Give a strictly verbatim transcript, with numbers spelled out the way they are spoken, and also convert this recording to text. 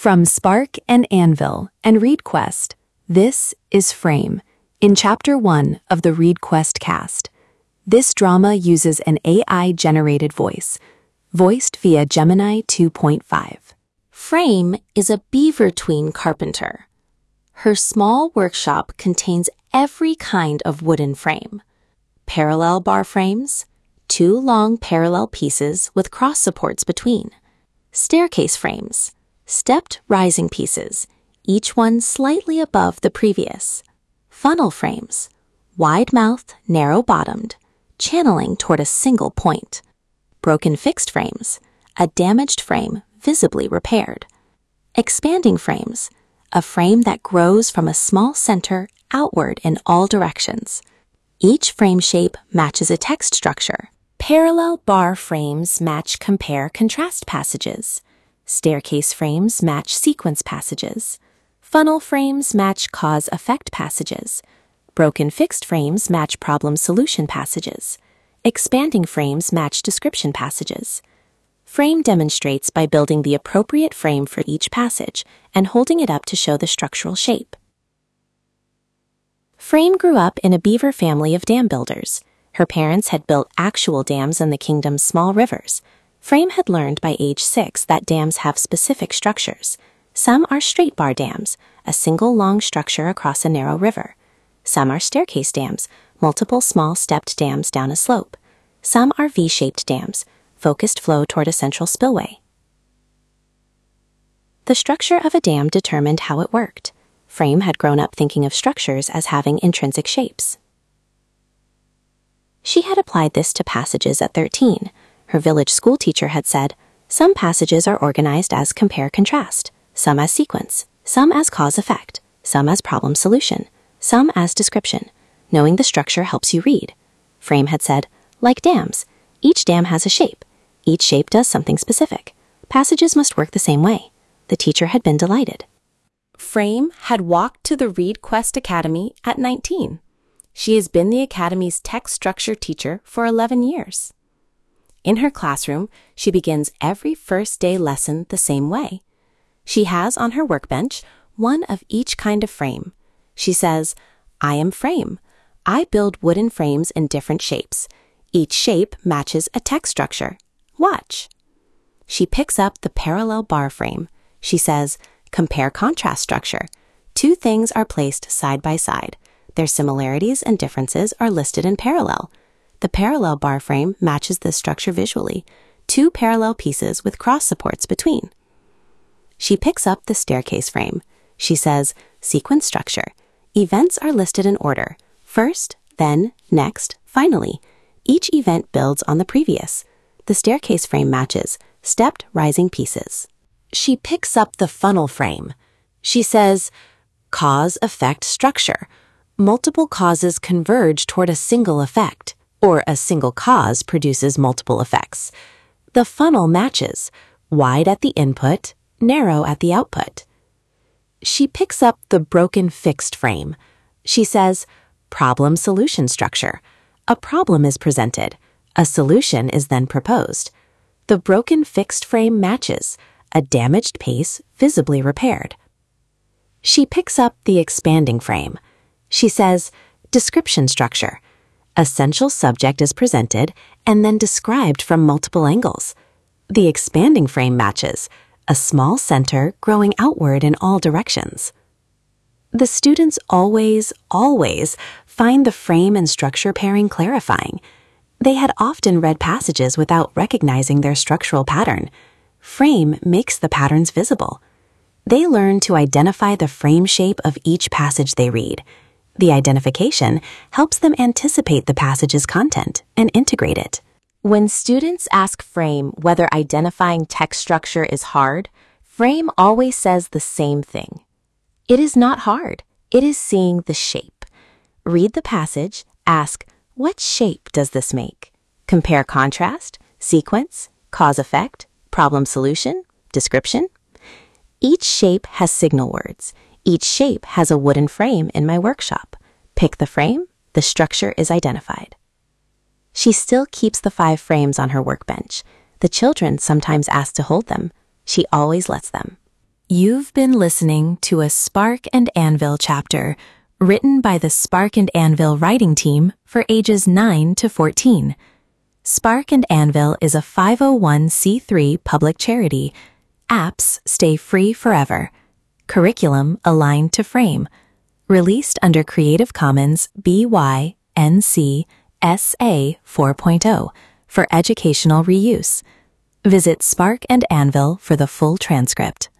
From Spark and Anvil and ReadQuest, this is Frame, in Chapter one of the ReadQuest cast. This drama uses an A I-generated voice, voiced via Gemini two point five. Frame is a beaver tween carpenter. Her small workshop contains every kind of wooden frame. Parallel bar frames, two long parallel pieces with cross supports between. Staircase frames, stepped rising pieces, each one slightly above the previous. Funnel frames, wide-mouthed, narrow-bottomed, channeling toward a single point. Broken fixed frames, a damaged frame visibly repaired. Expanding frames, a frame that grows from a small center outward in all directions. Each frame shape matches a text structure. Parallel bar frames match compare-contrast passages. Staircase frames match sequence passages. Funnel frames match cause-effect passages. Broken fixed frames match problem-solution passages. Expanding frames match description passages. Frame demonstrates by building the appropriate frame for each passage and holding it up to show the structural shape. Frame grew up in a beaver family of dam builders. Her parents had built actual dams in the kingdom's small rivers. Frame had learned by age six that dams have specific structures. Some are straight bar dams, a single long structure across a narrow river. Some are staircase dams, multiple small stepped dams down a slope. Some are V-shaped dams, focused flow toward a central spillway. The structure of a dam determined how it worked. Frame had grown up thinking of structures as having intrinsic shapes. She had applied this to passages at thirteen. Her village school teacher had said, some passages are organized as compare-contrast, some as sequence, some as cause-effect, some as problem-solution, some as description. Knowing the structure helps you read. Frame had said, like dams, each dam has a shape. Each shape does something specific. Passages must work the same way. The teacher had been delighted. Frame had walked to the ReadQuest Academy at nineteen. She has been the Academy's text structure teacher for eleven years. In her classroom, she begins every first day lesson the same way. She has on her workbench one of each kind of frame. She says, I am Frame. I build wooden frames in different shapes. Each shape matches a text structure. Watch. She picks up the parallel bar frame. She says, compare contrast structure. Two things are placed side by side. Their similarities and differences are listed in parallel. The parallel bar frame matches this structure visually. Two parallel pieces with cross supports between. She picks up the staircase frame. She says, sequence structure. Events are listed in order. First, then, next, finally. Each event builds on the previous. The staircase frame matches stepped rising pieces. She picks up the funnel frame. She says, cause-effect structure. Multiple causes converge toward a single effect, or a single cause produces multiple effects. The funnel matches, wide at the input, narrow at the output. She picks up the broken fixed frame. She says, problem-solution structure. A problem is presented. A solution is then proposed. The broken fixed frame matches, a damaged piece visibly repaired. She picks up the expanding frame. She says, description structure. Essential subject is presented and then described from multiple angles. The expanding frame matches, a small center growing outward in all directions. The students always, always find the frame and structure pairing clarifying. They had often read passages without recognizing their structural pattern. Frame makes the patterns visible. They learn to identify the frame shape of each passage they read. The identification helps them anticipate the passage's content and integrate it. When students ask Frame whether identifying text structure is hard, Frame always says the same thing. It is not hard. It is seeing the shape. Read the passage, ask, what shape does this make? Compare contrast, sequence, cause-effect, problem-solution, description. Each shape has signal words. Each shape has a wooden frame in my workshop. Pick the frame, the structure is identified. She still keeps the five frames on her workbench. The children sometimes ask to hold them. She always lets them. You've been listening to a Spark and Anvil chapter written by the Spark and Anvil writing team for ages nine to fourteen. Spark and Anvil is a five oh one c three public charity. Apps stay free forever. Curriculum aligned to Frame. Released under Creative Commons B Y N C S A four point oh for educational reuse. Visit Spark and Anvil for the full transcript.